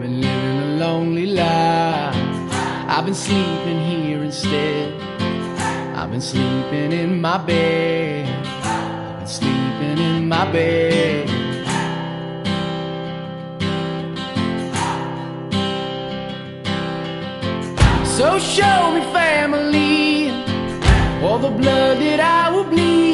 been living a lonely life. I've been sleeping here instead. I've been sleeping in my bed. I've been sleeping in my bed. So show me family, all the blood that I will bleed.